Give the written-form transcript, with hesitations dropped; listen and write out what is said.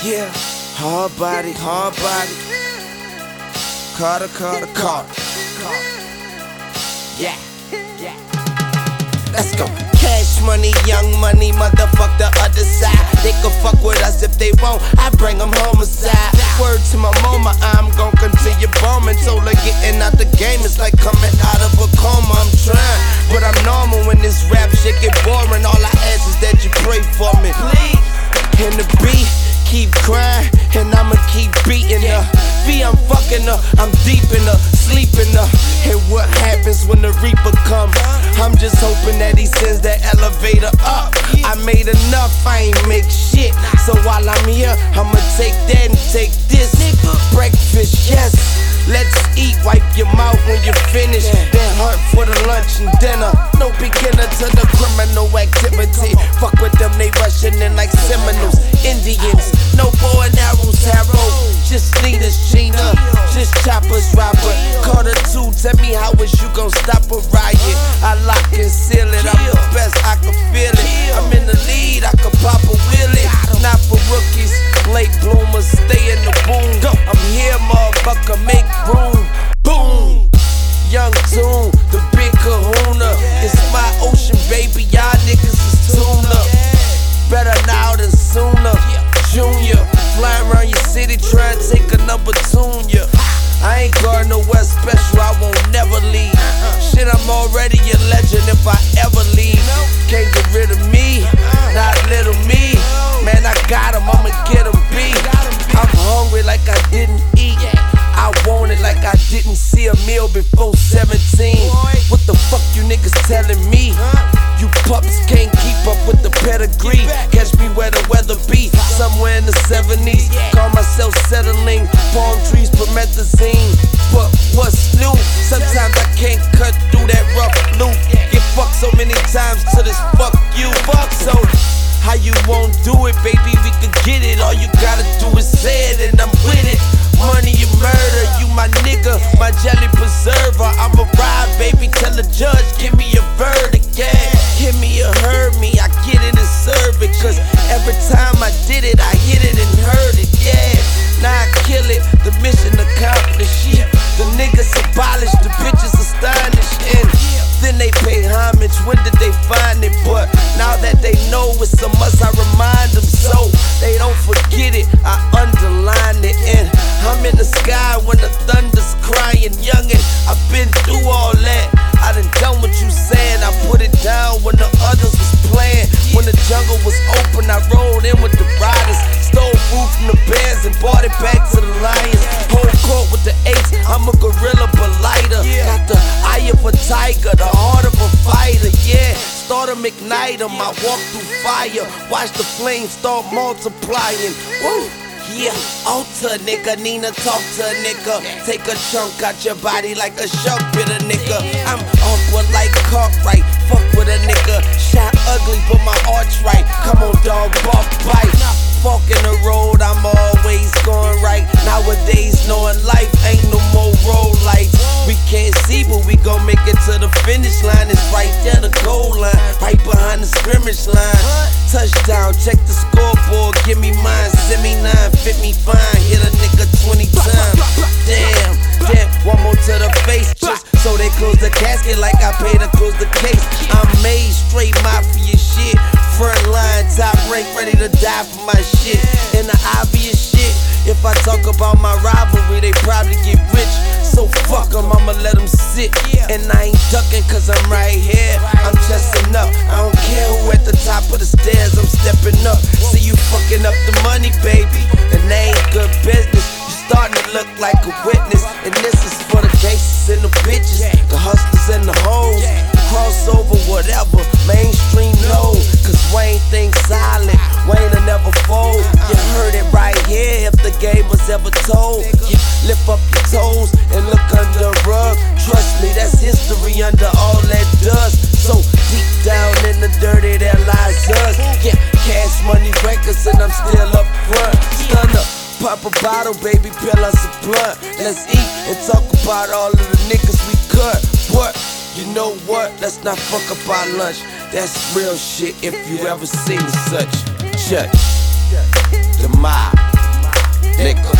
Yeah, hard body, hard body. Carter, Carter, Carter. Yeah, yeah. Let's go. Cash money, young money, motherfuck the other side. They can fuck with us if they want, I bring them homicide. Word to my mama, I'm gon' continue bombing. Told her getting out the game is like coming out of a coma. I'm trying, but I'm normal when this rap shit get boring. All I ask is that you pray for me, please. And the beat keep crying, and I'ma keep beating her. V, I'm fucking her, I'm deep in her, sleeping her. And what happens when the reaper comes? I'm just hoping that he sends that elevator up. I made enough, I ain't make shit. So while I'm here, I'ma take that and take this. Breakfast, yes. Let's eat, wipe your mouth when you're finished. Then hunt for the lunch and dinner. No beginner to the criminal activity. Fuck with them, they rushing in like Seminoles. Indians, no bow and arrows, just Nina's Gina, just choppers, Robert. Carter 2, tell me how is you gon' stop a riot? I lock and seal it, I'm the best, I can feel it. I'm in the lead, I can pop a wheelie. Not for rookies, late bloomers, stay in the boom. I'm here, motherfucker, make room. Boom! Young Tune, the big kahuna. It's my ocean, baby, y'all niggas is tuna. Better now than sooner. Junior, flying around your city, trying to take a number tune, yeah. I ain't going nowhere special, I won't never leave. Shit, I'm already a legend if I ever leave. Can't get rid of me, not little me. Man, I got him, I'ma get him beat. I'm hungry like I didn't eat. I want it like I didn't see a meal before 17. What the fuck you niggas telling me? You pups can't keep up with the pedigree. Catch me where the weather be, somewhere in the 70s. Call myself settling, palm trees, promethazine. But what's new? Sometimes I can't cut through that rough loop. Get fucked so many times to this fuck you. Fuck so. How you won't do it, baby? We could get it. All you gotta do is say it, and I'm with it. Money and murder, you my nigga, my jelly preserver. I'ma ride, baby, tell the judge, give me a verdict, yeah. Give me a heard me, I get it and serve it. Cause every time I did it, I hit it and heard it, yeah. Now I kill it, the mission accomplished, yeah. The niggas abolished, the bitches astonished, and then they pay homage, when did they find it? But now that they know it's a must, I remind them so they don't forget it, I underline it. And I'm in the sky when the thunder's crying, youngin', I've been through all that. I done what you saying, I put it down when the others was playing. When the jungle was open, I rolled in with the riders. Stole food from the bears and brought it back to the lions. Whole court with the apes, I'm a gorilla but lighter. Got the eye of a tiger, the heart of a fighter, yeah. Start 'em, ignite 'em, I walk through fire. Watch the flames start multiplying. Woo! Yeah, alter nigga, Nina talk to a nigga. Take a chunk out your body like a shark bit a nigga. I'm awkward like Cartwright, fuck with a nigga. Shot ugly but my arch right. Come on dog, bark bite. Fork in the road, I'm always going right. Nowadays knowing life ain't no more road lights. We can't see but we gon' make it to the finish line. It's right there, the goal line, right behind the scrimmage line. Touchdown, check the scoreboard, give me mine. Send me 9, fit me fine, hit a nigga 20 times. Damn, one more to the face, just so they close the casket like I paid to close the case. I'm made straight mafia shit, front line, top rank, ready to die for my shit. And the obvious shit, if I talk about my rivalry, they probably get rich. So fuck 'em, I'ma let 'em sit. And I ain't ducking cause I'm right here, I'm chesting up. I don't care who at the top of the stairs, I'm stepping up. See you fucking up the money, baby, and they ain't good business. You starting to look like a witness, and this is for the gangsters and the bitches, the hustlers and the hoes. Crossover, whatever, mainstream no. Cause Wayne thinks solid, Wayne'll never fold. You heard it right here if the game was ever told. Yeah, lift up your toes and look under the rug. Trust me, that's history under all that dust. So deep down in the dirty there lies us. Yeah, cash money records and I'm still up front. Stun up, pop a bottle, baby, peel us a blunt. Let's eat and talk about all of the niggas we cut. What? You know what? Let's not fuck up our lunch. That's real shit if you ever seen such. Church, the mob. Liquor.